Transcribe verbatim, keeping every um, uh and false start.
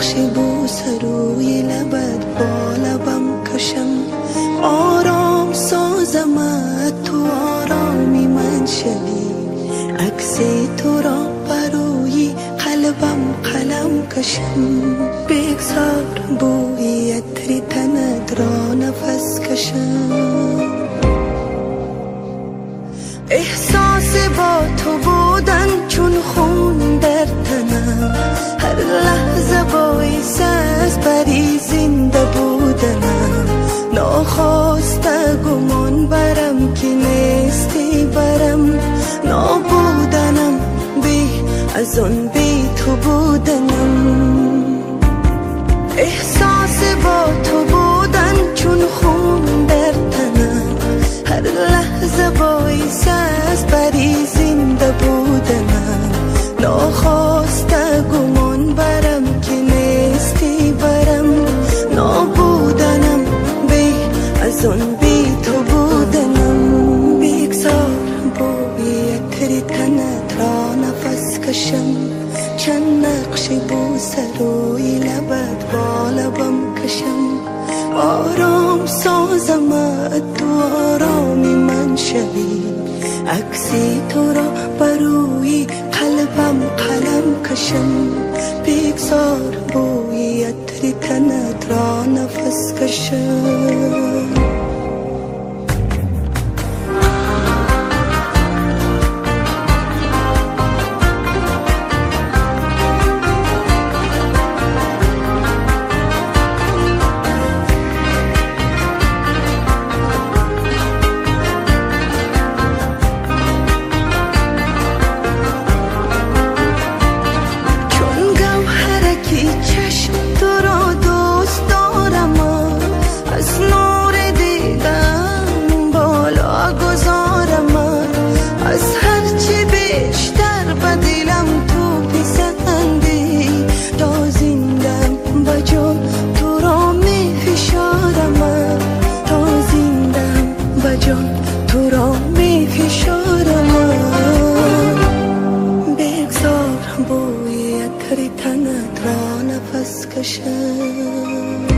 نقش بوس روی لبت با لبم کشم، آرام سازمت تو آرامی من شوی، عکس تو را بروی قلبم قلم کشم، بگذار بوی عطر تنت را نفس کشم. احساس با تو بودن چون خون در تنم، هر لحظه باعث از بری زنده بودنم، ناخواسته گمان برم که نیستی برم، نابودنم بی از آن بی تو بودنم. احساس با تو بودن چون خون در تنم، هر لحظه باعث از بری زنده بودنم، ناخواسته گمان برم که نیستی برم، نابودنم بی از آن بی تو بودنم. بگذار بوی عطر تنت را نفس کشم، چند نقش بوس روی لبت با لبم کشم، آرام سازمت تو آرامی من شوی، عکسی تو را بروی قلبم قلم کشم، بگذار بوی عطر تنت را نفس کشم. تو را می فشارم، بگذار بوی عطر تنت را نفس کشم.